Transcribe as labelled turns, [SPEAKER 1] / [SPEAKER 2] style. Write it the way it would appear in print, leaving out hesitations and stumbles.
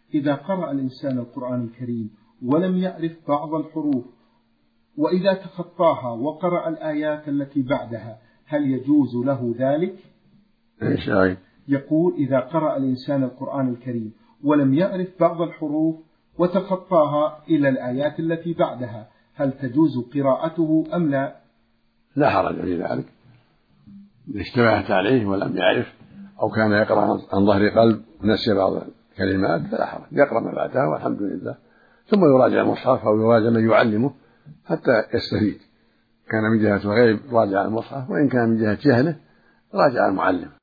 [SPEAKER 1] إذا قرأ الإنسان القرآن الكريم ولم يعرف بعض الحروف وإذا تخطاها وقرأ الآيات التي بعدها هل يجوز له ذلك؟ يقول إذا قرأ الإنسان القرآن الكريم ولم يعرف بعض الحروف وتخطاها إلى الآيات التي بعدها هل تجوز قراءته أم لا؟
[SPEAKER 2] لا حرج في ذلك، إذا اشتبهت عليه ولم يعرف أو كان يقرأ عن ظهر قلب ونسي بعض الكلمات فلا حرج، يقرأ ما بعدها والحمد لله، ثم يراجع المصحف أو يراجع من يعلمه حتى يستفيد. كان من جهة غيب راجع المصحف، وإن كان من جهة جهله راجع المعلم.